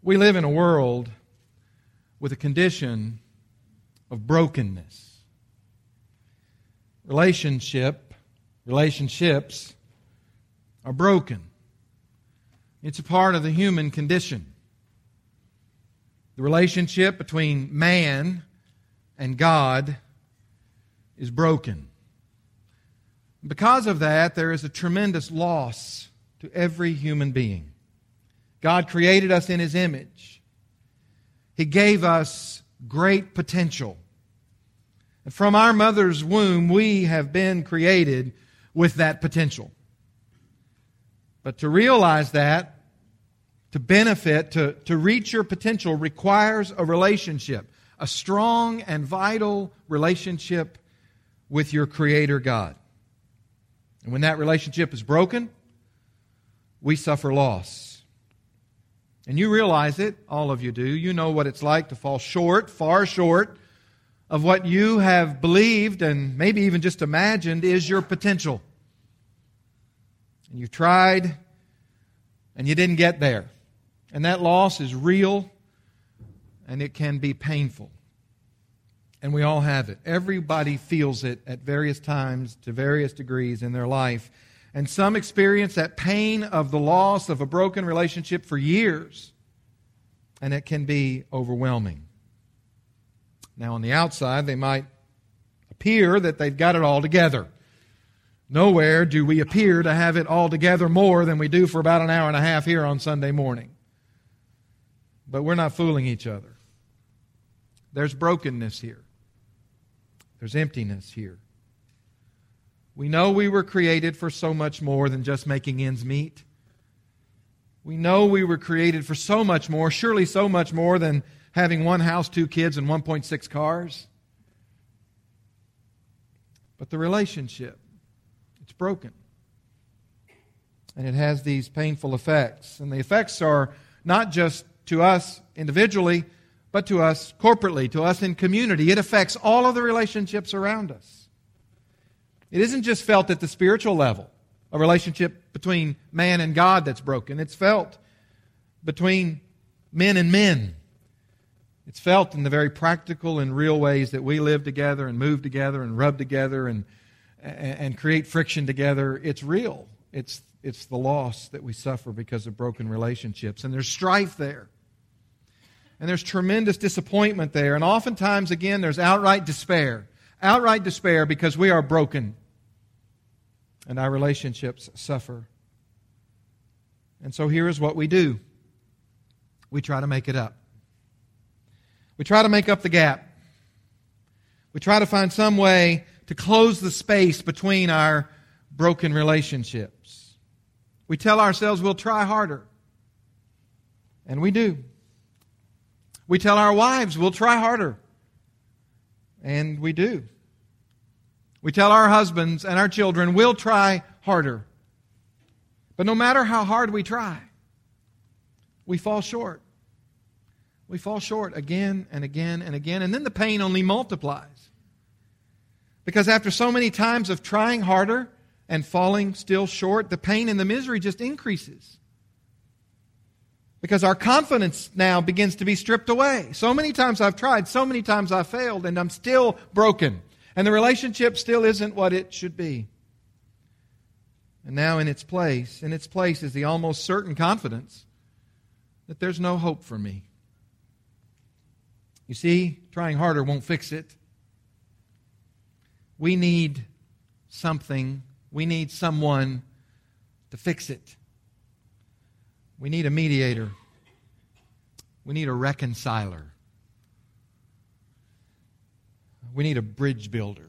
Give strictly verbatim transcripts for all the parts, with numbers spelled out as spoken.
We live in a world with a condition of brokenness. Relationship, relationships are broken. It's a part of the human condition. The relationship between man and God is broken. Because of that, there is a tremendous loss to every human being. God created us in His image. He gave us great potential. And from our mother's womb, we have been created with that potential. But to realize that, to benefit, to, to reach your potential requires a relationship, a strong and vital relationship with your Creator God. And when that relationship is broken, we suffer loss. And you realize it, all of you do. You know what it's like to fall short, far short, of what you have believed and maybe even just imagined is your potential. And you've tried, and you didn't get there. And that loss is real, and it can be painful. And we all have it. Everybody feels it at various times, to various degrees in their life. And some experience that pain of the loss of a broken relationship for years. And it can be overwhelming. Now, on the outside, they might appear that they've got it all together. Nowhere do we appear to have it all together more than we do for about an hour and a half here on Sunday morning. But we're not fooling each other. There's brokenness here. There's emptiness here. We know we were created for so much more than just making ends meet. We know we were created for so much more, surely so much more than having one house, two kids, and one point six cars. But the relationship, it's broken. And it has these painful effects. And the effects are not just to us individually, but to us corporately, to us in community. It affects all of the relationships around us. It isn't just felt at the spiritual level, a relationship between man and God that's broken. It's felt between men and men. It's felt in the very practical and real ways that we live together and move together and rub together and, and create friction together. It's real. It's, it's the loss that we suffer because of broken relationships. And there's strife there. And there's tremendous disappointment there. And oftentimes, again, there's outright despair. Outright despair because we are broken. And our relationships suffer. And so here is what we do. We try to make it up. We try to make up the gap. We try to find some way to close the space between our broken relationships. We tell ourselves we'll try harder. And we do. We tell our wives we'll try harder. And we do. We tell our husbands and our children we'll try harder. But no matter how hard we try, we fall short. We fall short again and again and again. And then the pain only multiplies. Because after so many times of trying harder and falling still short, the pain and the misery just increases. Because our confidence now begins to be stripped away. So many times I've tried, so many times I've failed, and I'm still broken. And the relationship still isn't what it should be. And now in its place, in its place is the almost certain confidence that there's no hope for me. You see, trying harder won't fix it. We need something, we need someone to fix it. We need a mediator. We need a reconciler. We need a bridge builder.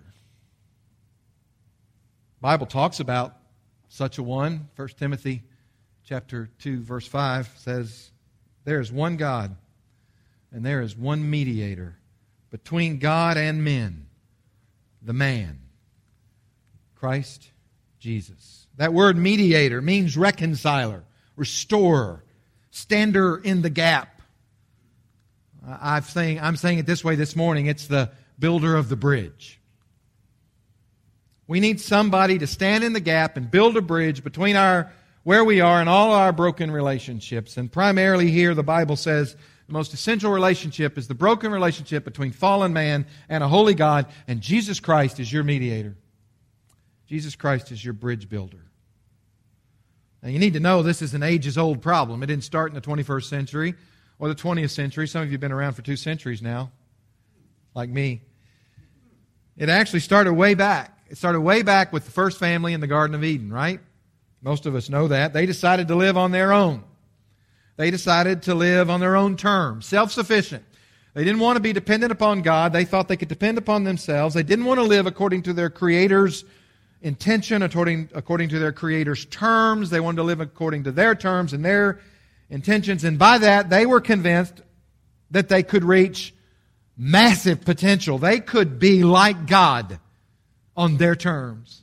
The Bible talks about such a one. First Timothy chapter two, verse five says, there is one God, and there is one mediator between God and men, the man, Christ Jesus. That word mediator means reconciler, restorer, stander in the gap. I've saying, I'm saying it this way this morning. It's the builder of the bridge. We need somebody to stand in the gap and build a bridge between our where we are in all our broken relationships. And primarily here, the Bible says the most essential relationship is the broken relationship between fallen man and a holy God, and Jesus Christ is your mediator. Jesus Christ is your bridge builder. Now, you need to know this is an ages-old problem. It didn't start in the twenty-first century or the twentieth century. Some of you have been around for two centuries now, like me. It actually started way back. It started way back with the first family in the Garden of Eden, right? Most of us know that. They decided to live on their own. They decided to live on their own terms, self-sufficient. They didn't want to be dependent upon God. They thought they could depend upon themselves. They didn't want to live according to their Creator's intention, according, according to their Creator's terms. They wanted to live according to their terms and their intentions. And by that, they were convinced that they could reach massive potential. They could be like God on their terms.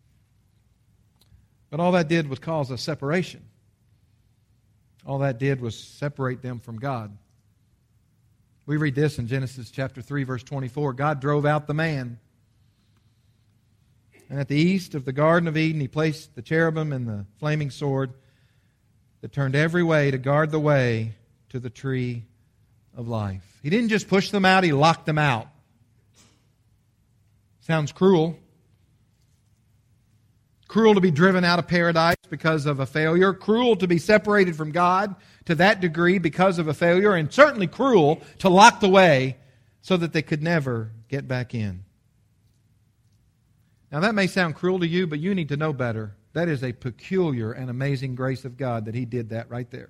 But all that did was cause a separation. All that did was separate them from God. We read this in Genesis chapter three, verse twenty-four. God drove out the man. And at the east of the Garden of Eden, He placed the cherubim and the flaming sword that turned every way to guard the way to the tree of life. He didn't just push them out, He locked them out. Sounds cruel. Cruel to be driven out of paradise because of a failure. Cruel to be separated from God to that degree because of a failure. And certainly cruel to lock the way so that they could never get back in. Now that may sound cruel to you, but you need to know better. That is a peculiar and amazing grace of God that He did that right there.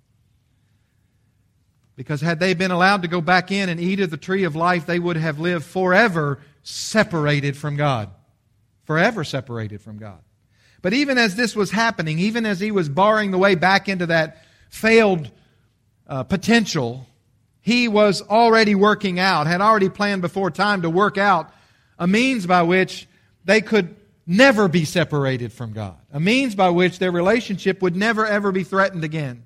Because had they been allowed to go back in and eat of the tree of life, they would have lived forever separated from God. Forever separated from God. But even as this was happening, even as He was barring the way back into that failed uh, potential, He was already working out, had already planned before time to work out a means by which they could never be separated from God. A means by which their relationship would never ever be threatened again.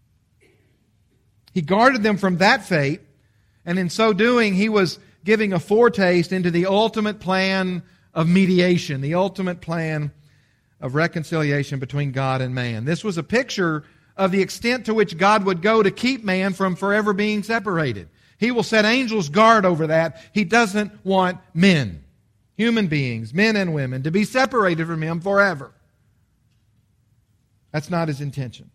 He guarded them from that fate, and in so doing, He was giving a foretaste into the ultimate plan of mediation, the ultimate plan of reconciliation between God and man. This was a picture of the extent to which God would go to keep man from forever being separated. He will set angels guard over that. He doesn't want men, human beings, men and women, to be separated from Him forever. That's not His intention.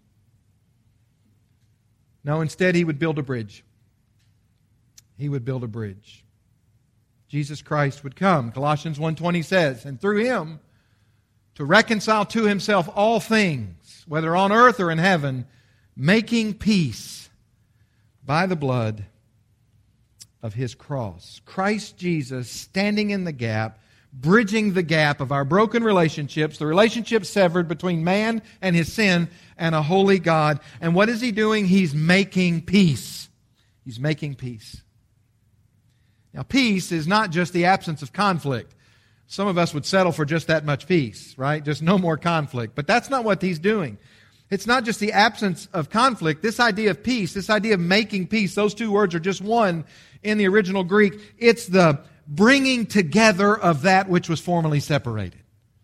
No, instead He would build a bridge. He would build a bridge. Jesus Christ would come. Colossians one twenty says, and through Him to reconcile to Himself all things, whether on earth or in heaven, making peace by the blood of His cross. Christ Jesus standing in the gap, bridging the gap of our broken relationships, the relationship severed between man and his sin and a holy God. And what is He doing? He's making peace. He's making peace. Now, peace is not just the absence of conflict. Some of us would settle for just that much peace, right? Just no more conflict. But that's not what He's doing. It's not just the absence of conflict. This idea of peace, this idea of making peace, those two words are just one in the original Greek. It's the bringing together of that which was formerly separated.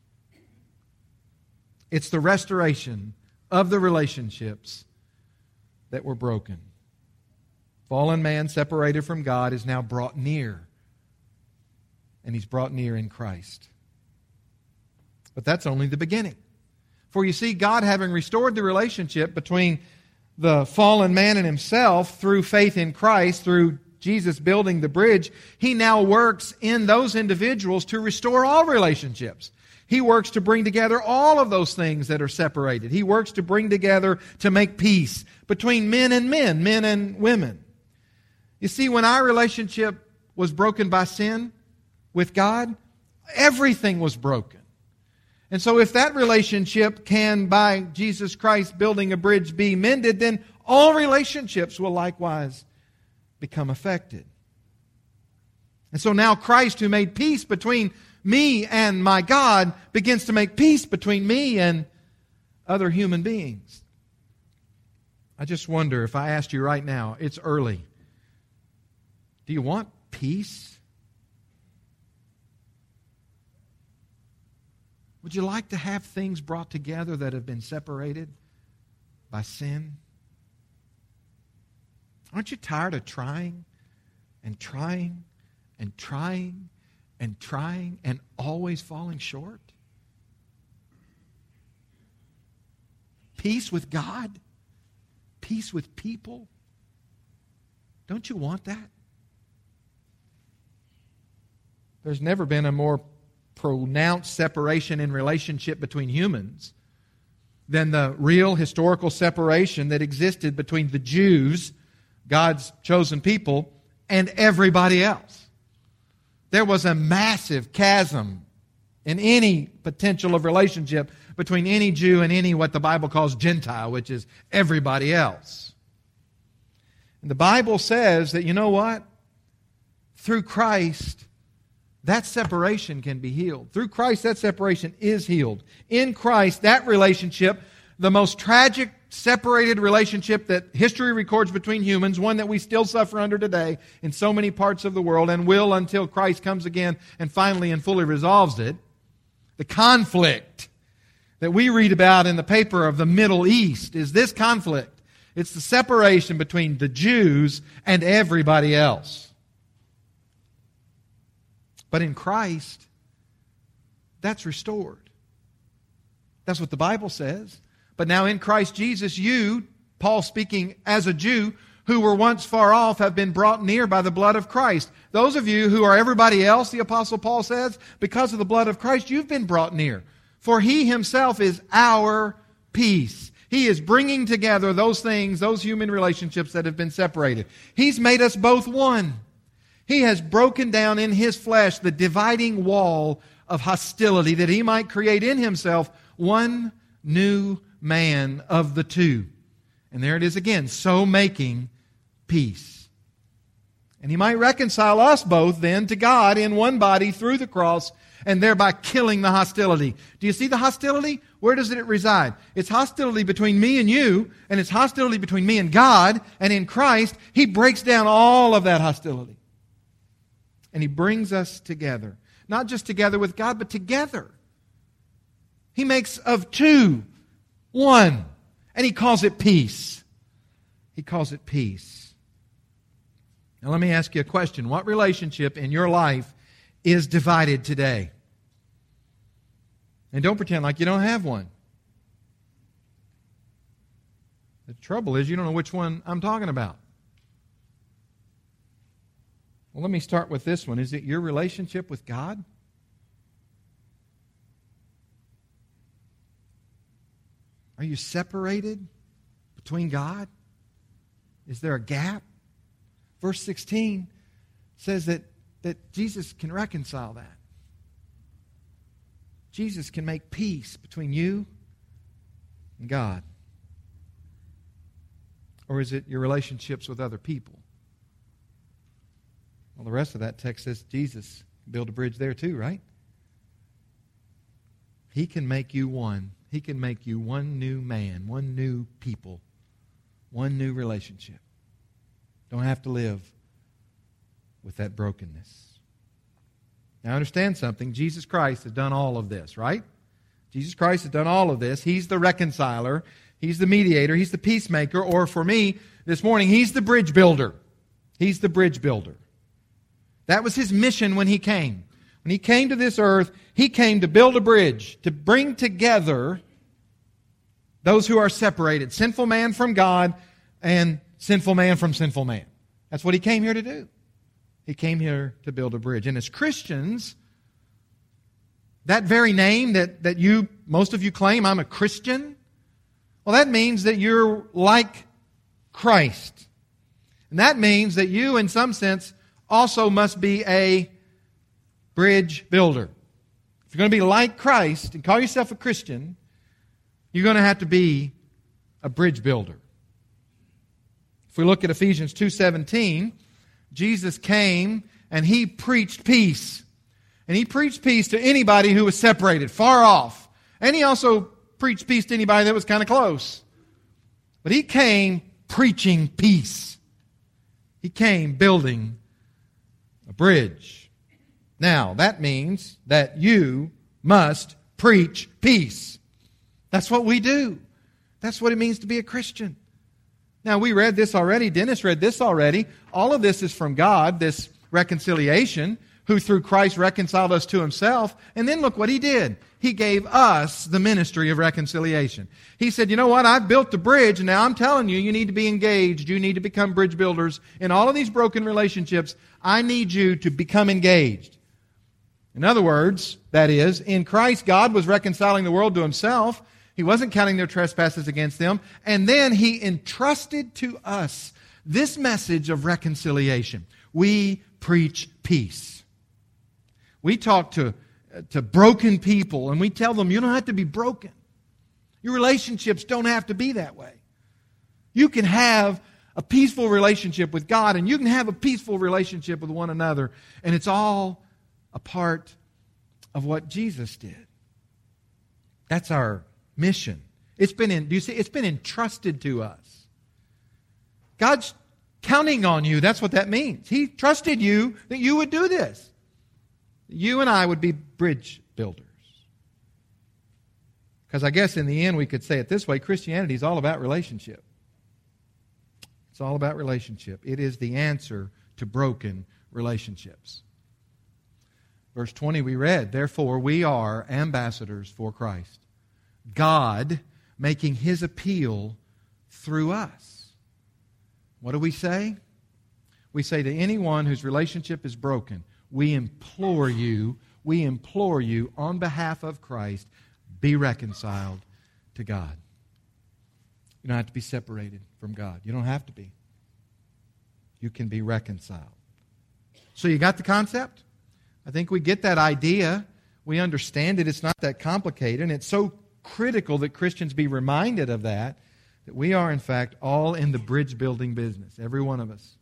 It's the restoration of the relationships that were broken. Fallen man separated from God is now brought near. And he's brought near in Christ. But that's only the beginning. For you see, God having restored the relationship between the fallen man and Himself through faith in Christ, through Jesus building the bridge, He now works in those individuals to restore all relationships. He works to bring together all of those things that are separated. He works to bring together, to make peace between men and men, men and women. You see, when our relationship was broken by sin with God, everything was broken. And so if that relationship can, by Jesus Christ building a bridge, be mended, then all relationships will likewise become affected. And so now Christ, who made peace between me and my God, begins to make peace between me and other human beings. I just wonder, if I asked you right now, it's early, do you want peace? Would you like to have things brought together that have been separated by sin? Aren't you tired of trying and trying and trying and trying and always falling short? Peace with God? Peace with people? Don't you want that? There's never been a more pronounced separation in relationship between humans than the real historical separation that existed between the Jews, God's chosen people, and everybody else. There was a massive chasm in any potential of relationship between any Jew and any what the Bible calls Gentile, which is everybody else. And the Bible says that, you know what? Through Christ, that separation can be healed. Through Christ, that separation is healed. In Christ, that relationship, the most tragic separated relationship that history records between humans, one that we still suffer under today in so many parts of the world and will until Christ comes again and finally and fully resolves it, the conflict that we read about in the paper of the Middle East is this conflict. It's the separation between the Jews and everybody else. But in Christ, that's restored. That's what the Bible says. But now in Christ Jesus, you, Paul speaking as a Jew, who were once far off, have been brought near by the blood of Christ. Those of you who are everybody else, the Apostle Paul says, because of the blood of Christ, you've been brought near. For He Himself is our peace. He is bringing together those things, those human relationships that have been separated. He's made us both one. He has broken down in His flesh the dividing wall of hostility that He might create in Himself one new man of the two. And there it is again, so making peace. And He might reconcile us both then to God in one body through the cross and thereby killing the hostility. Do you see the hostility? Where does it reside? It's hostility between me and you, and it's hostility between me and God, and in Christ, He breaks down all of that hostility. And He brings us together. Not just together with God, but together. He makes of two one. And He calls it peace. He calls it peace. Now let me ask you a question. What relationship in your life is divided today? And don't pretend like you don't have one. The trouble is you don't know which one I'm talking about. Well, let me start with this one. Is it your relationship with God? Are you separated between God? Is there a gap? Verse sixteen says that, that Jesus can reconcile that. Jesus can make peace between you and God. Or is it your relationships with other people? Well, the rest of that text says Jesus can build a bridge there too, right? He can make you one. He can make you one new man, one new people, one new relationship. Don't have to live with that brokenness. Now understand something. Jesus Christ has done all of this, right? Jesus Christ has done all of this. He's the reconciler. He's the mediator. He's the peacemaker. Or for me, this morning, He's the bridge builder. He's the bridge builder. That was His mission when He came. When He came to this earth, He came to build a bridge, to bring together those who are separated. Sinful man from God and sinful man from sinful man. That's what He came here to do. He came here to build a bridge. And as Christians, that very name that, that you, most of you claim, I'm a Christian, well, that means that you're like Christ. And that means that you, in some sense, also must be a bridge builder. If you're going to be like Christ and call yourself a Christian, you're going to have to be a bridge builder. If we look at Ephesians two seventeen, Jesus came and He preached peace. And He preached peace to anybody who was separated, far off. And He also preached peace to anybody that was kind of close. But He came preaching peace. He came building a bridge. Now, that means that you must preach peace. That's what we do. That's what it means to be a Christian. Now, we read this already. Dennis read this already. All of this is from God, this reconciliation, who through Christ reconciled us to Himself. And then look what He did. He gave us the ministry of reconciliation. He said, you know what? I've built the bridge, and now I'm telling you, you need to be engaged. You need to become bridge builders. In all of these broken relationships, I need you to become engaged. In other words, that is, in Christ, God was reconciling the world to Himself. He wasn't counting their trespasses against them. And then He entrusted to us this message of reconciliation. We preach peace. We talk to, to broken people and we tell them, you don't have to be broken. Your relationships don't have to be that way. You can have a peaceful relationship with God and you can have a peaceful relationship with one another. And it's all a part of what Jesus did. That's our mission. It's been in, do you see? It's been entrusted to us. God's counting on you. That's what that means. He trusted you that you would do this. You and I would be bridge builders. Because I guess in the end we could say it this way, Christianity is all about relationship. It's all about relationship. It is the answer to broken relationships. Verse twenty we read, therefore we are ambassadors for Christ. God making His appeal through us. What do we say? We say to anyone whose relationship is broken, we implore you, we implore you on behalf of Christ, be reconciled to God. You don't have to be separated from God. You don't have to be. You can be reconciled. So you got the concept? I think we get that idea. We understand it. It's not that complicated. And it's so critical that Christians be reminded of that, that we are, in fact, all in the bridge building business, every one of us.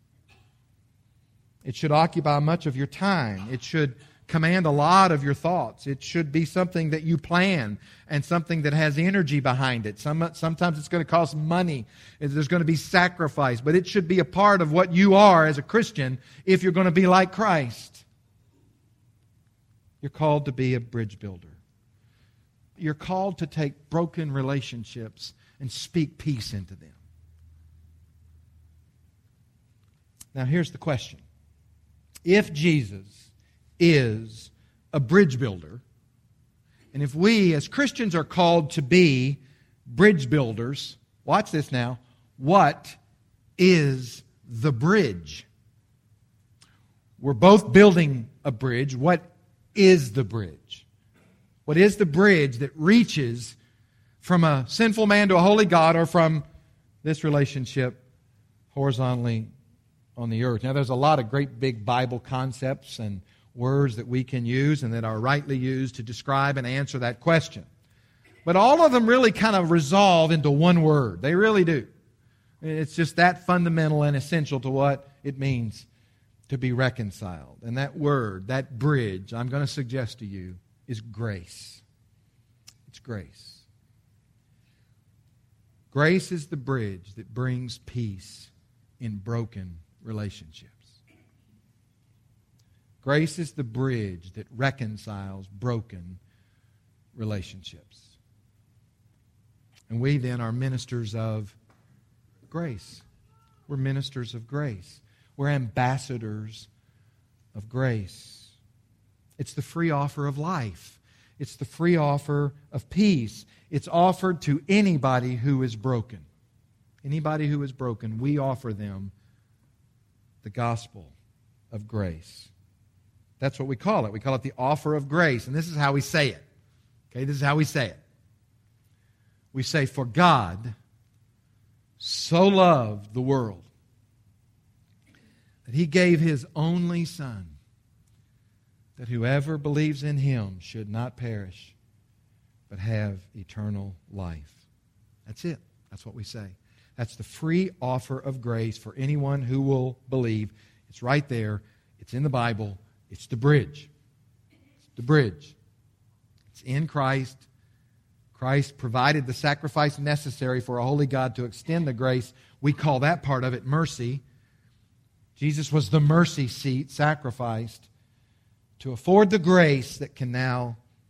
It should occupy much of your time. It should command a lot of your thoughts. It should be something that you plan and something that has energy behind it. Some, sometimes it's going to cost money. There's going to be sacrifice. But it should be a part of what you are as a Christian if you're going to be like Christ. You're called to be a bridge builder. You're called to take broken relationships and speak peace into them. Now here's the question. If Jesus is a bridge builder, and if we as Christians are called to be bridge builders, watch this now, what is the bridge? We're both building a bridge. What is the bridge? What is the bridge that reaches from a sinful man to a holy God, or from this relationship horizontally on the earth? Now, there's a lot of great big Bible concepts and words that we can use and that are rightly used to describe and answer that question. But all of them really kind of resolve into one word. They really do. It's just that fundamental and essential to what it means to be reconciled. And that word, that bridge, I'm going to suggest to you, is grace. It's grace. Grace is the bridge that brings peace in broken relationships. Grace is the bridge that reconciles broken relationships. And we then are ministers of grace. We're ministers of grace. We're ambassadors of grace. It's the free offer of life. It's the free offer of peace. It's offered to anybody who is broken. Anybody who is broken, we offer them the gospel of grace. That's what we call it. We call it the offer of grace. And this is how we say it. Okay, this is how we say it. We say, for God so loved the world that He gave His only Son, that whoever believes in Him should not perish, but have eternal life. That's it. That's what we say. That's the free offer of grace for anyone who will believe. It's right there. It's in the Bible. It's the bridge. It's the bridge. It's in Christ. Christ provided the sacrifice necessary for a holy God to extend the grace. We call that part of it mercy. Jesus was the mercy seat sacrificed to afford the grace that can now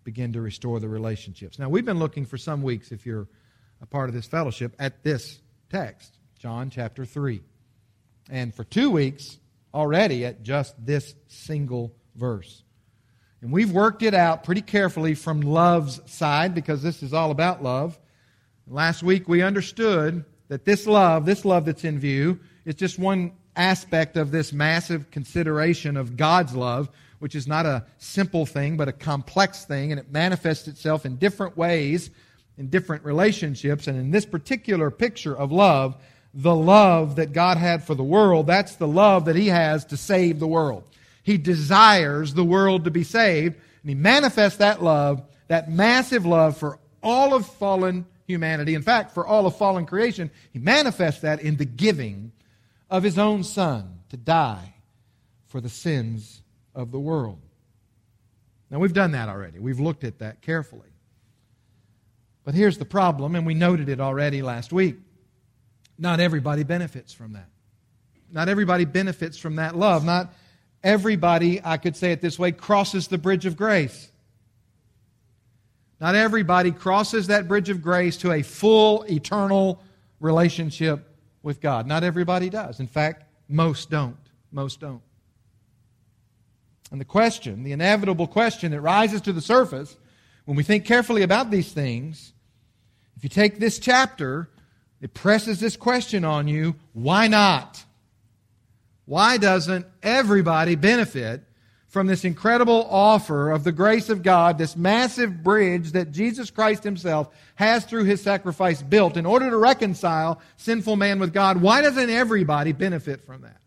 begin to restore the relationships. Now, we've been looking for some weeks, if you're a part of this fellowship, at this text, John chapter three. And for two weeks already at just this single verse. And we've worked it out pretty carefully from love's side, because this is all about love. Last week we understood that this love, this love that's in view, is just one aspect of this massive consideration of God's love, which is not a simple thing, but a complex thing, and it manifests itself in different ways, in different relationships. And in this particular picture of love, the love that God had for the world, that's the love that He has to save the world. He desires the world to be saved, and He manifests that love, that massive love for all of fallen humanity. In fact, for all of fallen creation, He manifests that in the giving of His own Son to die for the sins of the world. Now, we've done that already. We've looked at that carefully. But here's the problem, and we noted it already last week. Not everybody benefits from that. Not everybody benefits from that love. Not everybody, I could say it this way, crosses the bridge of grace. Not everybody crosses that bridge of grace to a full, eternal relationship with God. Not everybody does. In fact, most don't. Most don't. And the question, the inevitable question that rises to the surface when we think carefully about these things, if you take this chapter, it presses this question on you: why not? Why doesn't everybody benefit from this incredible offer of the grace of God, this massive bridge that Jesus Christ Himself has through His sacrifice built in order to reconcile sinful man with God? Why doesn't everybody benefit from that?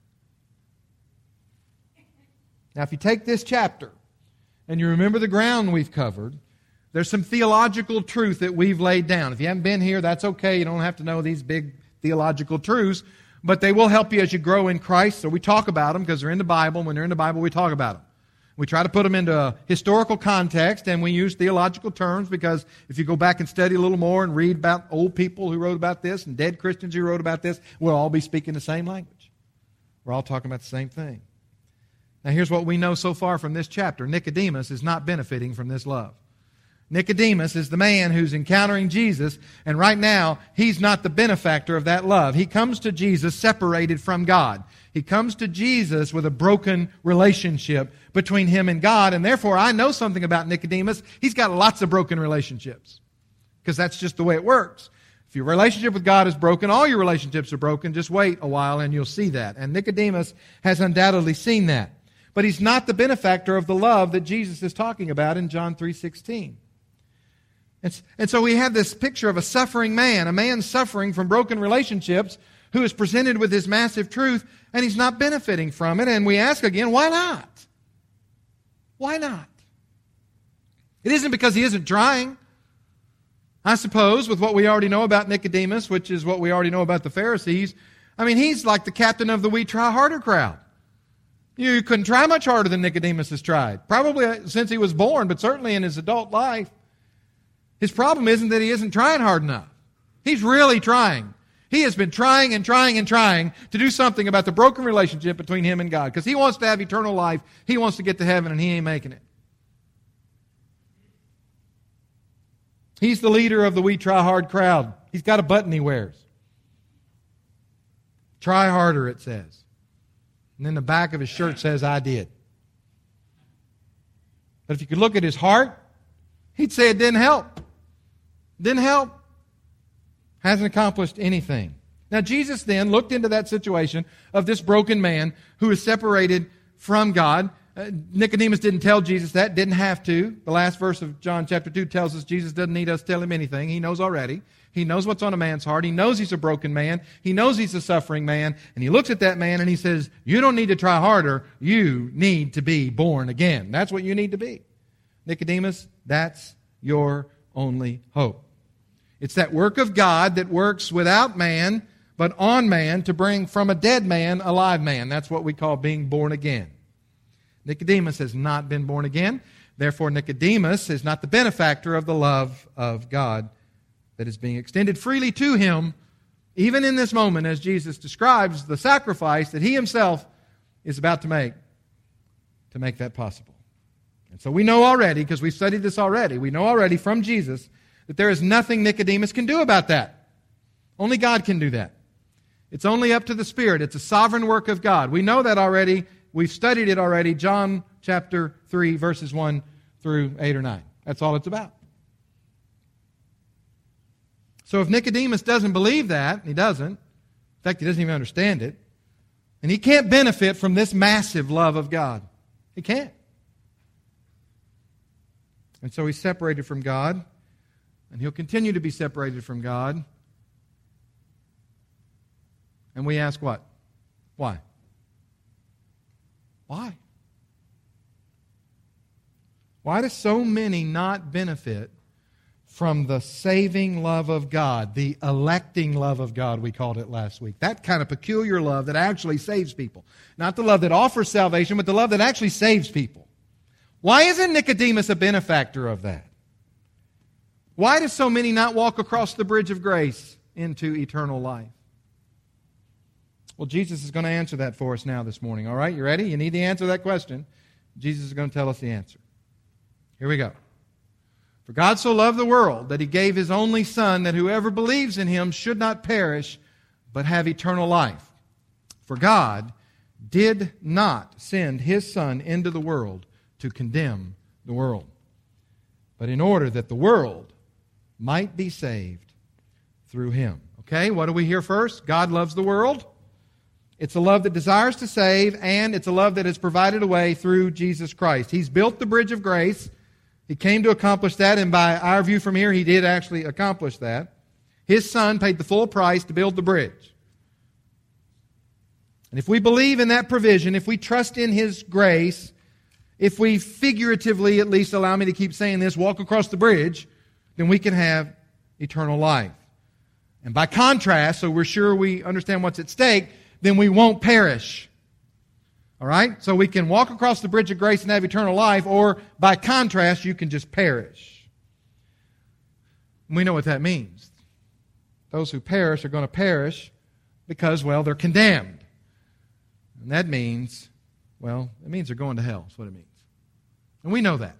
Now, if you take this chapter and you remember the ground we've covered, there's some theological truth that we've laid down. If you haven't been here, that's okay. You don't have to know these big theological truths, but they will help you as you grow in Christ. So we talk about them because they're in the Bible. When they're in the Bible, we talk about them. We try to put them into a historical context, and we use theological terms because if you go back and study a little more and read about old people who wrote about this and dead Christians who wrote about this, we'll all be speaking the same language. We're all talking about the same thing. Now, here's what we know so far from this chapter. Nicodemus is not benefiting from this love. Nicodemus is the man who's encountering Jesus, and right now, he's not the benefactor of that love. He comes to Jesus separated from God. He comes to Jesus with a broken relationship between him and God, and therefore I know something about Nicodemus. He's got lots of broken relationships, because that's just the way it works. If your relationship with God is broken, all your relationships are broken. Just wait a while and you'll see that. And Nicodemus has undoubtedly seen that. But he's not the benefactor of the love that Jesus is talking about in John three sixteen. And, and so we have this picture of a suffering man, a man suffering from broken relationships, who is presented with this massive truth, and he's not benefiting from it. And we ask again, why not? Why not? It isn't because he isn't trying. I suppose with what we already know about Nicodemus, which is what we already know about the Pharisees, I mean, he's like the captain of the we try harder crowd. You couldn't try much harder than Nicodemus has tried. Probably since he was born, but certainly in his adult life. His problem isn't that he isn't trying hard enough. He's really trying. He has been trying and trying and trying to do something about the broken relationship between him and God. Because he wants to have eternal life. He wants to get to heaven, and he ain't making it. He's the leader of the we try hard crowd. He's got a button he wears. Try harder, it says. And then the back of his shirt says, I did. But if you could look at his heart, he'd say it didn't help. Didn't help. Hasn't accomplished anything. Now, Jesus then looked into that situation of this broken man who is separated from God. Uh, Nicodemus didn't tell Jesus that, didn't have to. The last verse of John chapter two tells us Jesus doesn't need us to tell him anything. He knows already. He knows what's on a man's heart. He knows he's a broken man. He knows he's a suffering man. And he looks at that man and he says, you don't need to try harder. You need to be born again. That's what you need to be. Nicodemus, that's your only hope. It's that work of God that works without man, but on man to bring from a dead man a live man. That's what we call being born again. Nicodemus has not been born again. Therefore, Nicodemus is not the benefactor of the love of God that is being extended freely to him, even in this moment as Jesus describes the sacrifice that he himself is about to make, to make that possible. And so we know already, because we've studied this already, we know already from Jesus that there is nothing Nicodemus can do about that. Only God can do that. It's only up to the Spirit. It's a sovereign work of God. We know that already. We've studied it already. John chapter three, verses one through eight or nine. That's all it's about. So if Nicodemus doesn't believe that, he doesn't, in fact, he doesn't even understand it, and he can't benefit from this massive love of God. He can't. And so he's separated from God, and he'll continue to be separated from God. And we ask what? Why? Why? Why do so many not benefit from the saving love of God, the electing love of God, we called it last week? That kind of peculiar love that actually saves people. Not the love that offers salvation, but the love that actually saves people. Why isn't Nicodemus a benefactor of that? Why do so many not walk across the bridge of grace into eternal life? Well, Jesus is going to answer that for us now this morning. All right, you ready? You need the answer to that question. Jesus is going to tell us the answer. Here we go. For God so loved the world that He gave His only Son, that whoever believes in Him should not perish, but have eternal life. For God did not send His Son into the world to condemn the world, but in order that the world might be saved through Him. Okay, what do we hear first? God loves the world. It's a love that desires to save, and it's a love that is provided a way through Jesus Christ. He's built the bridge of grace. He came to accomplish that, and by our view from here, He did actually accomplish that. His Son paid the full price to build the bridge. And if we believe in that provision, if we trust in His grace, if we figuratively, at least allow me to keep saying this, walk across the bridge, then we can have eternal life. And by contrast, so we're sure we understand what's at stake, then we won't perish. All right? So we can walk across the bridge of grace and have eternal life, or by contrast, you can just perish. And we know what that means. Those who perish are going to perish because, well, they're condemned. And that means, well, it means they're going to hell. That's what it means. And we know that.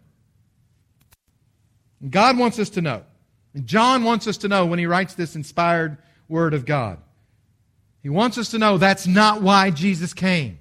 And God wants us to know. And John wants us to know when he writes this inspired Word of God. He wants us to know that's not why Jesus came.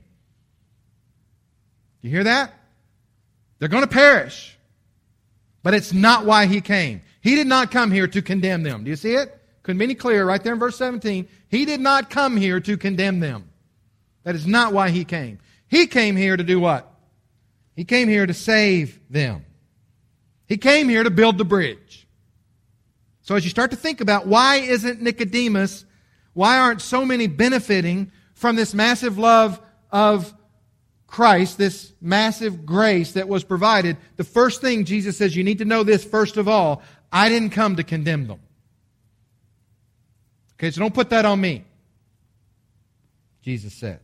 You hear that? They're going to perish. But it's not why He came. He did not come here to condemn them. Do you see it? Couldn't be any clearer right there in verse seventeen. He did not come here to condemn them. That is not why He came. He came here to do what? He came here to save them. He came here to build the bridge. So as you start to think about why isn't Nicodemus, why aren't so many benefiting from this massive love of Christ, this massive grace that was provided, the first thing Jesus says, you need to know this first of all, I didn't come to condemn them. Okay, so don't put that on me, Jesus says.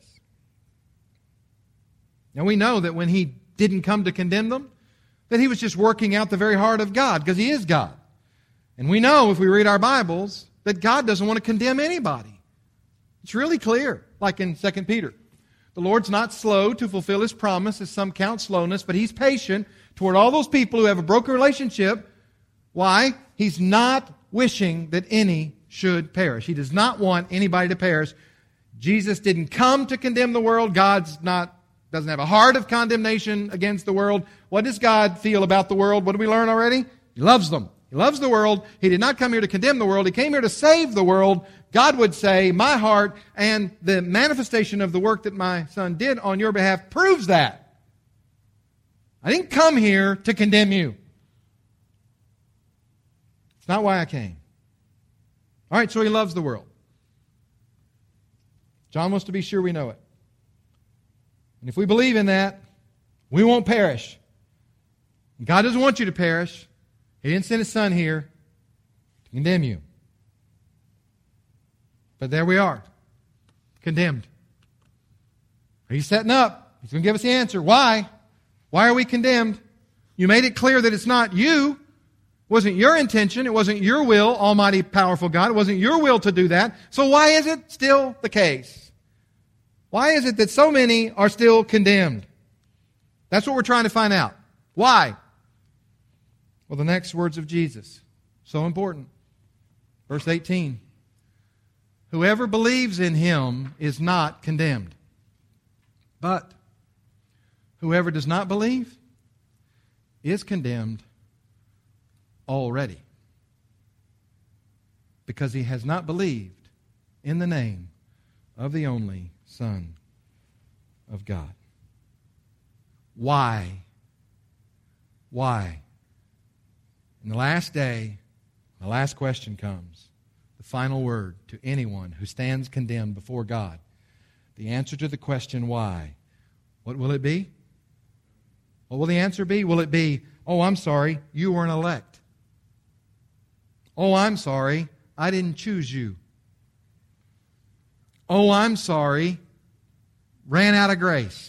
Now we know that when He didn't come to condemn them, that He was just working out the very heart of God, because He is God. And we know, if we read our Bibles, that God doesn't want to condemn anybody. It's really clear, like in Second Peter. The Lord's not slow to fulfill His promise, as some count slowness, but He's patient toward all those people who have a broken relationship. Why? He's not wishing that any should perish. He does not want anybody to perish. Jesus didn't come to condemn the world. God's not, doesn't have a heart of condemnation against the world. What does God feel about the world? What did we learn already? He loves them. He loves the world. He did not come here to condemn the world. He came here to save the world. God would say, my heart and the manifestation of the work that my Son did on your behalf proves that. I didn't come here to condemn you. It's not why I came. All right, so He loves the world. John wants to be sure we know it. And if we believe in that, we won't perish. God doesn't want you to perish. He didn't send His Son here to condemn you. But there we are, condemned. He's setting up. He's going to give us the answer. Why? Why are we condemned? You made it clear that it's not you. It wasn't your intention. It wasn't your will, Almighty, powerful God. It wasn't your will to do that. So why is it still the case? Why is it that so many are still condemned? That's what we're trying to find out. Why? Well, the next words of Jesus, so important. Verse eighteen. Whoever believes in Him is not condemned. But whoever does not believe is condemned already, because he has not believed in the name of the only Son of God. Why? Why? In the last day, the last question comes. The final word to anyone who stands condemned before God. The answer to the question why. What will it be? What will the answer be? Will it be, oh, I'm sorry, you weren't elect. Oh, I'm sorry, I didn't choose you. Oh, I'm sorry, ran out of grace.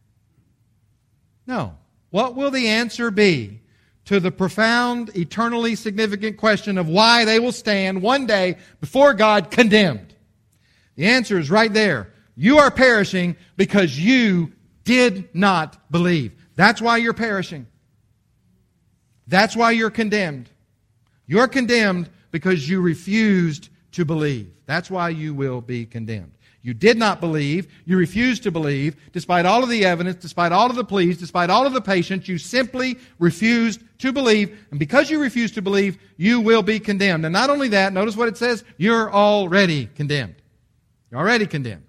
No. What will the answer be to the profound, eternally significant question of why they will stand one day before God condemned? The answer is right there. You are perishing because you did not believe. That's why you're perishing. That's why you're condemned. You're condemned because you refused to believe. That's why you will be condemned. You did not believe. You refused to believe. Despite all of the evidence, despite all of the pleas, despite all of the patience, you simply refused to believe. And because you refused to believe, you will be condemned. And not only that, notice what it says, you're already condemned. You're already condemned.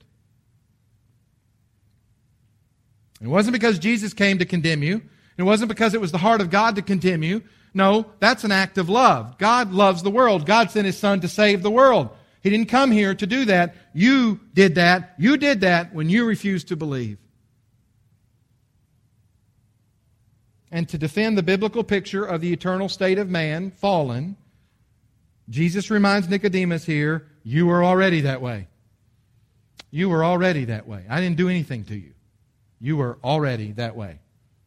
It wasn't because Jesus came to condemn you. It wasn't because it was the heart of God to condemn you. No, that's an act of love. God loves the world. God sent His Son to save the world. He didn't come here to do that. You did that. You did that when you refused to believe. And to defend the biblical picture of the eternal state of man, fallen, Jesus reminds Nicodemus here, you were already that way. You were already that way. I didn't do anything to you. You were already that way.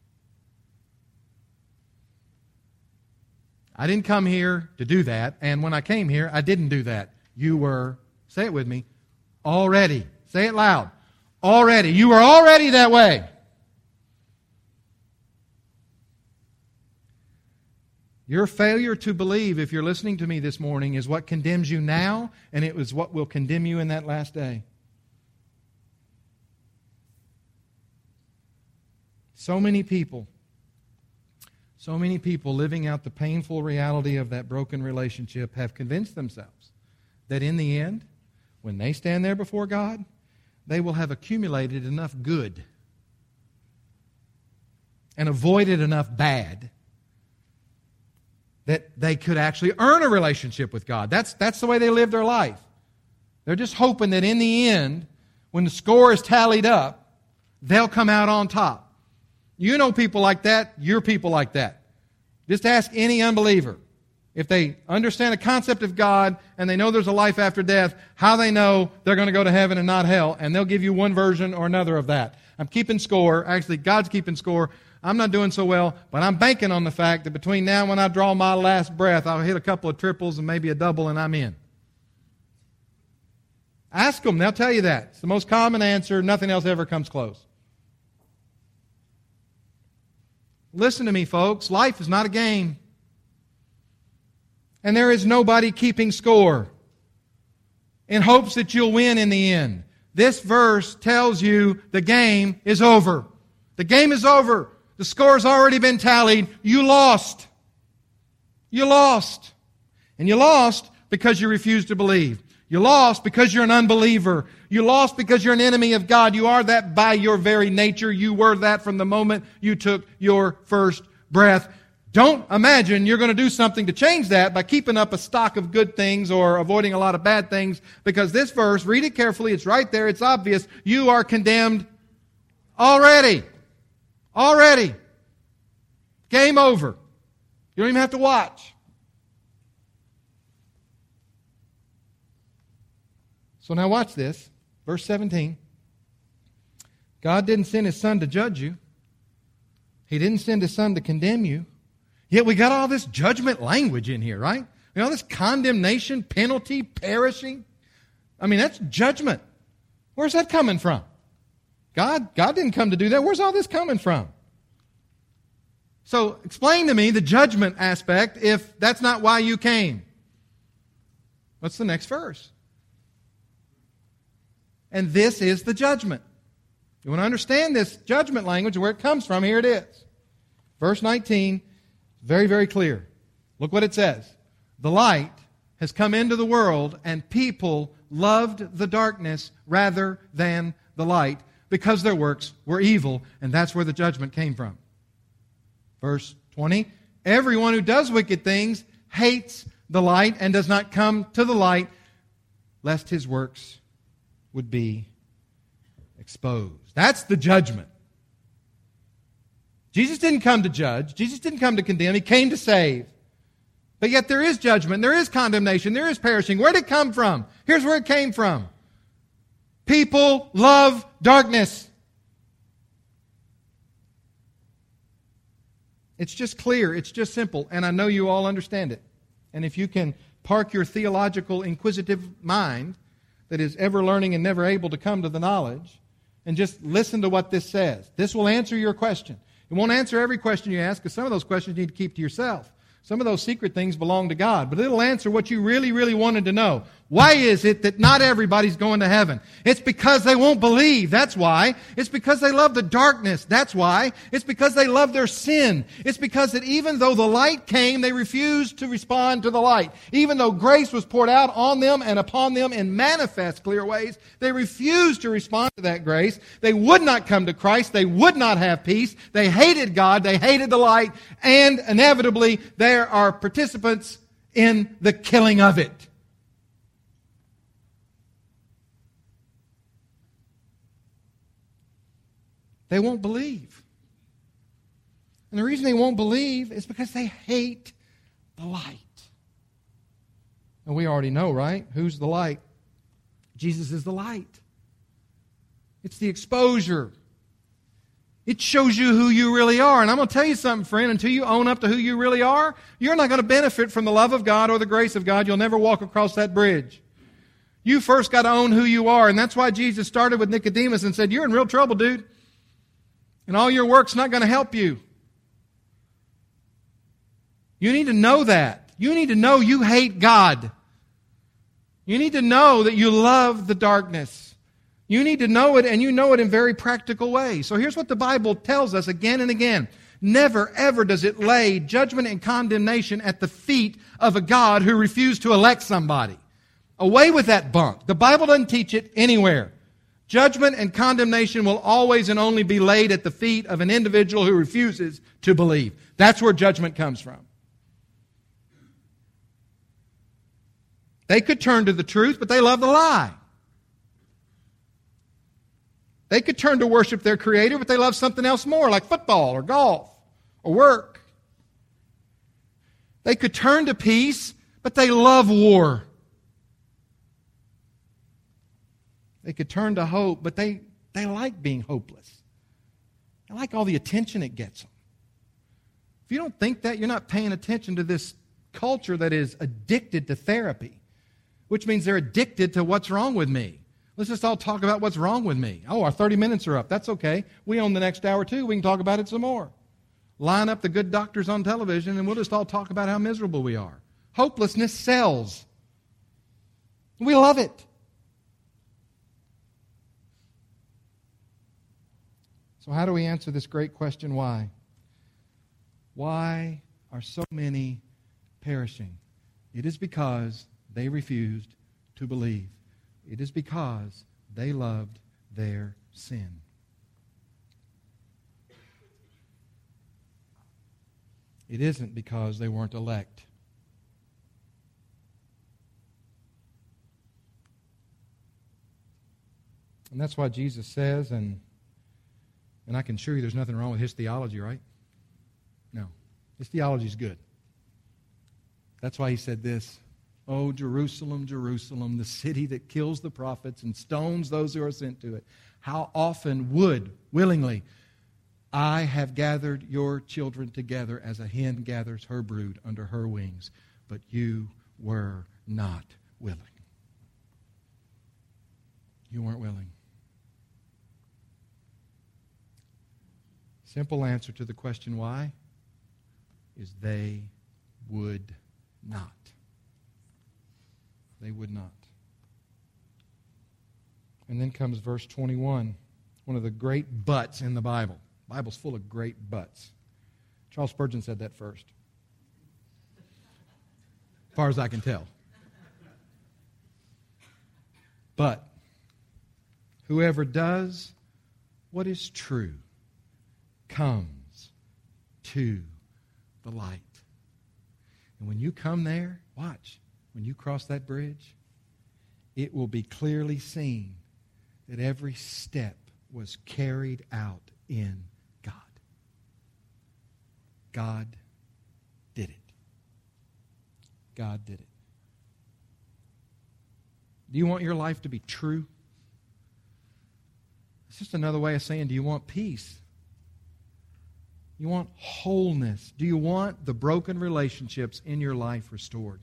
I didn't come here to do that, and when I came here, I didn't do that. You were, say it with me, already. Say it loud. Already. You were already that way. Your failure to believe, if you're listening to me this morning, is what condemns you now, and it was what will condemn you in that last day. So many people, so many people living out the painful reality of that broken relationship have convinced themselves that in the end, when they stand there before God, they will have accumulated enough good and avoided enough bad that they could actually earn a relationship with God. That's, that's the way they live their life. They're just hoping that in the end, when the score is tallied up, they'll come out on top. You know people like that, you're people like that. Just ask any unbeliever. If they understand the concept of God and they know there's a life after death, how they know they're going to go to heaven and not hell, and they'll give you one version or another of that. I'm keeping score. Actually, God's keeping score. I'm not doing so well, but I'm banking on the fact that between now and when I draw my last breath, I'll hit a couple of triples and maybe a double and I'm in. Ask them. They'll tell you that. It's the most common answer. Nothing else ever comes close. Listen to me, folks. Life is not a game. And there is nobody keeping score in hopes that you'll win in the end. This verse tells you the game is over. The game is over. The score's already been tallied. You lost. You lost. And you lost because you refused to believe. You lost because you're an unbeliever. You lost because you're an enemy of God. You are that by your very nature. You were that from the moment you took your first breath. Don't imagine you're going to do something to change that by keeping up a stock of good things or avoiding a lot of bad things, because this verse, read it carefully, it's right there, it's obvious. You are condemned already. Already. Game over. You don't even have to watch. So now watch this. Verse seventeen. God didn't send His Son to judge you. He didn't send His Son to condemn you. Yet we got all this judgment language in here, right? You know, this condemnation, penalty, perishing. I mean, that's judgment. Where's that coming from? God, God didn't come to do that. Where's all this coming from? So explain to me the judgment aspect if that's not why you came. What's the next verse? And this is the judgment. You want to understand this judgment language and where it comes from, here it is. Verse nineteen, very, very clear. Look what it says. The light has come into the world, and people loved the darkness rather than the light, because their works were evil, and that's where the judgment came from. Verse twenty, everyone who does wicked things hates the light and does not come to the light, lest his works would be exposed. That's the judgment. Jesus didn't come to judge. Jesus didn't come to condemn. He came to save. But yet there is judgment, there is condemnation, there is perishing. Where did it come from? Here's where it came from. People love darkness. It's just clear, it's just simple, and I know you all understand it. And if you can park your theological, inquisitive mind that is ever learning and never able to come to the knowledge, and just listen to what this says, this will answer your question. It won't answer every question you ask, because some of those questions you need to keep to yourself. Some of those secret things belong to God, but it'll answer what you really, really wanted to know. Why is it that not everybody's going to heaven? It's because they won't believe. That's why. It's because they love the darkness. That's why. It's because they love their sin. It's because that even though the light came, they refused to respond to the light. Even though grace was poured out on them and upon them in manifest clear ways, they refused to respond to that grace. They would not come to Christ. They would not have peace. They hated God. They hated the light. And inevitably, there are participants in the killing of it. They won't believe. And the reason they won't believe is because they hate the light. And we already know, right? Who's the light? Jesus is the light. It's the exposure. It shows you who you really are. And I'm going to tell you something, friend. Until you own up to who you really are, you're not going to benefit from the love of God or the grace of God. You'll never walk across that bridge. You first got to own who you are. And that's why Jesus started with Nicodemus and said, you're in real trouble, dude. And all your work's not going to help you. You need to know that. You need to know you hate God. You need to know that you love the darkness. You need to know it, and you know it in very practical ways. So here's what the Bible tells us again and again. Never, ever does it lay judgment and condemnation at the feet of a God who refused to elect somebody. Away with that bunk. The Bible doesn't teach it anywhere. Judgment and condemnation will always and only be laid at the feet of an individual who refuses to believe. That's where judgment comes from. They could turn to the truth, but they love the lie. They could turn to worship their Creator, but they love something else more, like football or golf or work. They could turn to peace, but they love war. They could turn to hope, but they, they like being hopeless. They like all the attention it gets them. If you don't think that, you're not paying attention to this culture that is addicted to therapy, which means they're addicted to what's wrong with me. Let's just all talk about what's wrong with me. Oh, our thirty minutes are up. That's okay. We own the next hour too. We can talk about it some more. Line up the good doctors on television and we'll just all talk about how miserable we are. Hopelessness sells. We love it. So how do we answer this great question, why? Why are so many perishing? It is because they refused to believe. It is because they loved their sin. It isn't because they weren't elect. And that's why Jesus says, and And I can assure you there's nothing wrong with his theology, right? No. His theology is good. That's why he said this. Oh, Jerusalem, Jerusalem, the city that kills the prophets and stones those who are sent to it. How often would, willingly, I have gathered your children together as a hen gathers her brood under her wings, but you were not willing. You weren't willing. Simple answer to the question why. is they would not. They would not. And then comes verse twenty-one, one of the great buts in the Bible. The Bible's full of great buts. Charles Spurgeon said that first, as far as I can tell. But whoever does what is true comes to the light. And when you come there, watch, when you cross that bridge, it will be clearly seen that every step was carried out in God. God did it. God did it. Do you want your life to be true? It's just another way of saying, do you want peace? You want wholeness? Do you want the broken relationships in your life restored?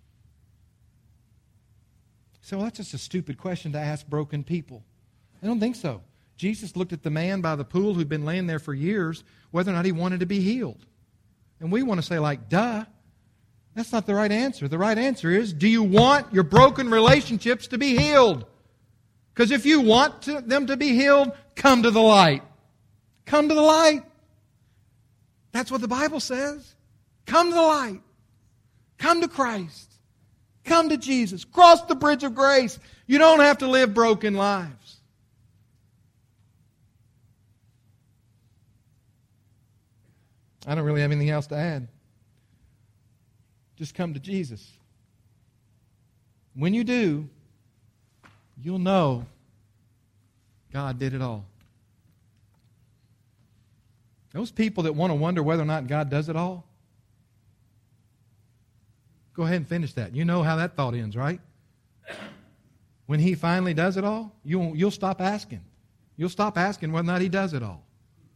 So well, that's just a stupid question to ask broken people. I don't think so. Jesus looked at the man by the pool who'd been laying there for years, whether or not he wanted to be healed. And we want to say like, duh. That's not the right answer. The right answer is, do you want your broken relationships to be healed? Because if you want to, them to be healed, come to the light. Come to the light. That's what the Bible says. Come to the light. Come to Christ. Come to Jesus. Cross the bridge of grace. You don't have to live broken lives. I don't really have anything else to add. Just come to Jesus. When you do, you'll know God did it all. Those people that want to wonder whether or not God does it all, go ahead and finish that. You know how that thought ends, right? When He finally does it all, you'll, you'll stop asking. You'll stop asking whether or not He does it all.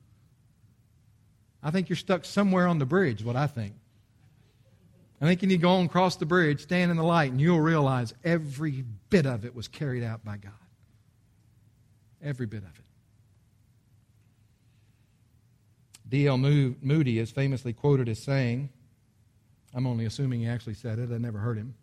I think you're stuck somewhere on the bridge, what I think. I think you need to go on and cross the bridge, stand in the light, and you'll realize every bit of it was carried out by God. Every bit of it. D L Moody is famously quoted as saying, I'm only assuming he actually said it, I never heard him,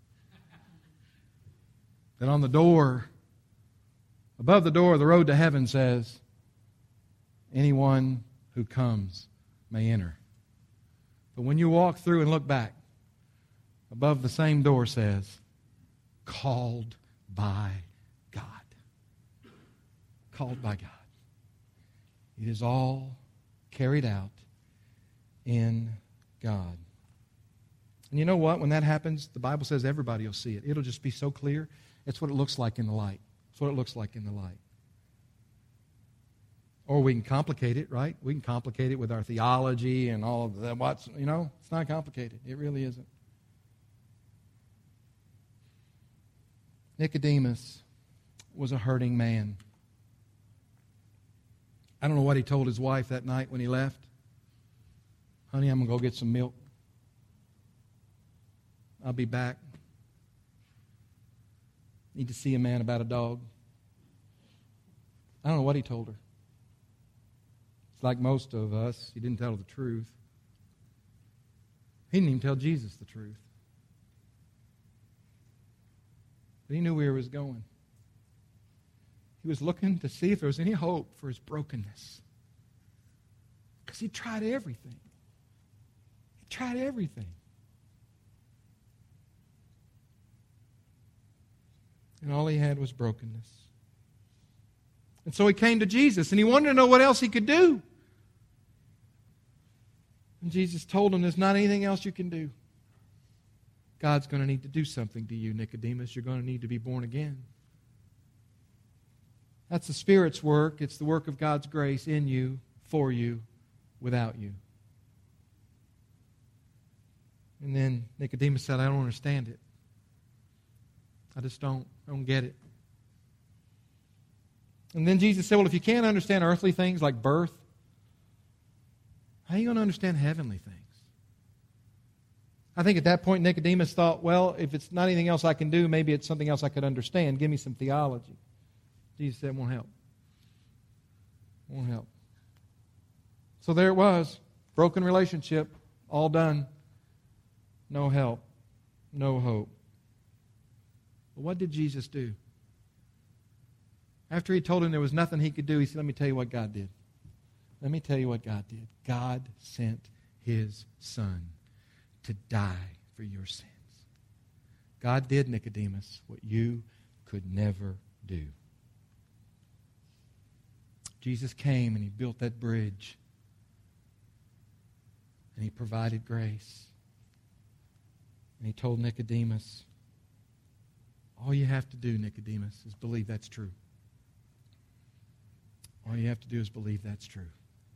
that on the door, above the door, the road to heaven says, anyone who comes may enter. But when you walk through and look back, above the same door says, called by God. Called by God. It is all carried out in God. And you know what? When that happens, the Bible says everybody will see it. It'll just be so clear. It's what it looks like in the light. It's what it looks like in the light. Or we can complicate it, right? We can complicate it with our theology and all of that. What's, you know, it's not complicated. It really isn't. Nicodemus was a hurting man. I don't know what he told his wife that night when he left. Honey, I'm going to go get some milk. I'll be back. Need to see a man about a dog. I don't know what he told her. It's like most of us. He didn't tell her the truth. He didn't even tell Jesus the truth. But he knew where he was going. He was looking to see if there was any hope for his brokenness. Because he tried everything. He tried everything. And all he had was brokenness. And so he came to Jesus, and he wanted to know what else he could do. And Jesus told him there's not anything else you can do. God's going to need to do something to you, Nicodemus. You're going to need to be born again. That's the Spirit's work. It's the work of God's grace in you, for you, without you. And then Nicodemus said, I don't understand it. I just don't, I don't get it. And then Jesus said, well, if you can't understand earthly things like birth, how are you going to understand heavenly things? I think at that point Nicodemus thought, well, if it's not anything else I can do, maybe it's something else I could understand. Give me some theology. Jesus said, it won't help. It won't help. So there it was. Broken relationship All done. No help. No hope. But what did Jesus do? After he told him there was nothing he could do, he said, let me tell you what God did. Let me tell you what God did. God sent his Son to die for your sins. God did, Nicodemus, what you could never do. Jesus came and he built that bridge. And he provided grace. And he told Nicodemus, all you have to do, Nicodemus, is believe that's true. All you have to do is believe that's true.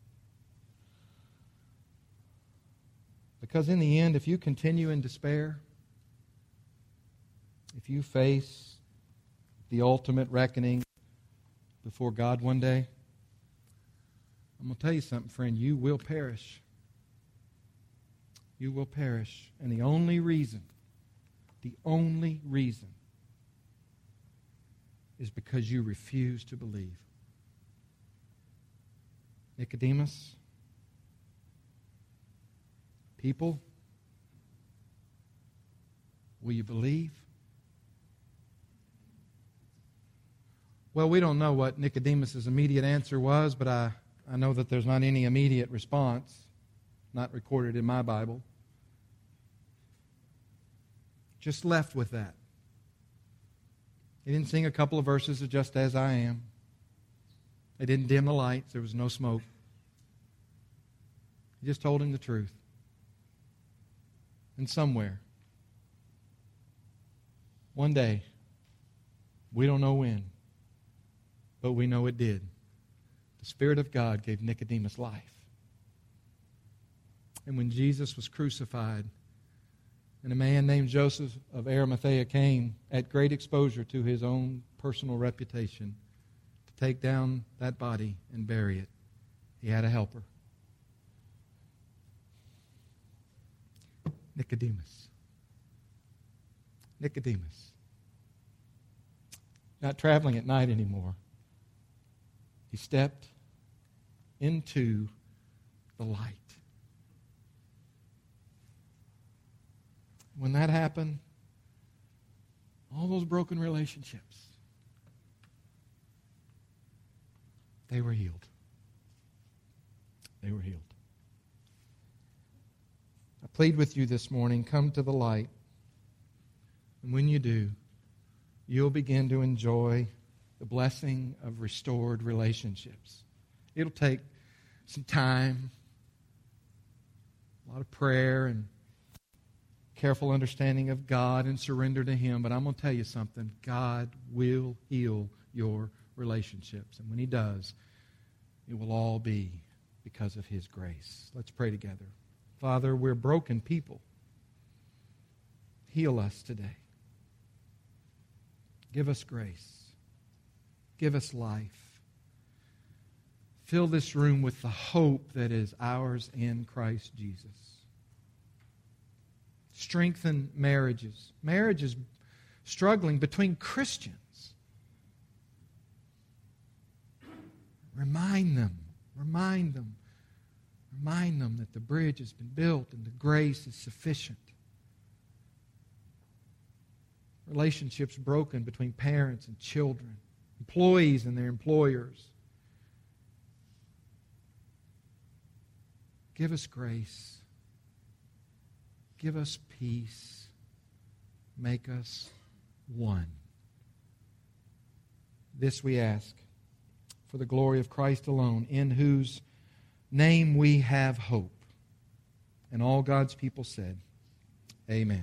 Because in the end, if you continue in despair, if you face the ultimate reckoning before God one day, I'm going to tell you something, friend, you will perish. You will perish. And the only reason, the only reason is because you refuse to believe. Nicodemus, people, will you believe? Well, we don't know what Nicodemus' immediate answer was, but I, I know that there's not any immediate response, not recorded in my Bible. Just left with that. He didn't sing a couple of verses of Just As I Am. They didn't dim the lights. There was no smoke. He just told him the truth. And somewhere, one day, we don't know when, but we know it did. The Spirit of God gave Nicodemus life. And when Jesus was crucified, and a man named Joseph of Arimathea came at great exposure to his own personal reputation to take down that body and bury it, he had a helper. Nicodemus. Nicodemus. Not traveling at night anymore. He stepped into the light. When that happened, all those broken relationships, they were healed. They were healed. I plead with you this morning, come to the light. And when you do, you'll begin to enjoy the blessing of restored relationships. It'll take some time, a lot of prayer and careful understanding of God and surrender to Him. But I'm going to tell you something. God will heal your relationships. And when He does, it will all be because of His grace. Let's pray together. Father, we're broken people. Heal us today. Give us grace. Give us life. Fill this room with the hope that is ours in Christ Jesus. Strengthen marriages. Marriages struggling between Christians. Remind them, remind them, remind them that the bridge has been built and the grace is sufficient. Relationships broken between parents and children, employees and their employers. Give us grace. Give us peace. Make us one. This we ask for the glory of Christ alone, in whose name we have hope. And all God's people said, Amen.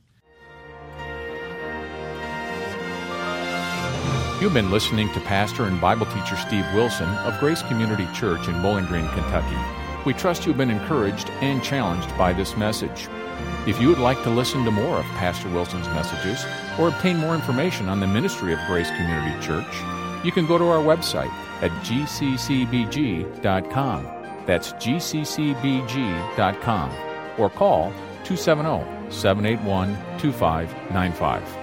You've been listening to Pastor and Bible teacher Steve Wilson of Grace Community Church in Bowling Green, Kentucky. We trust you've been encouraged and challenged by this message. If you would like to listen to more of Pastor Wilson's messages or obtain more information on the ministry of Grace Community Church, you can go to our website at g c c b g dot com. That's g c c b g dot com. Or call two seven zero, seven eight one, two five nine five.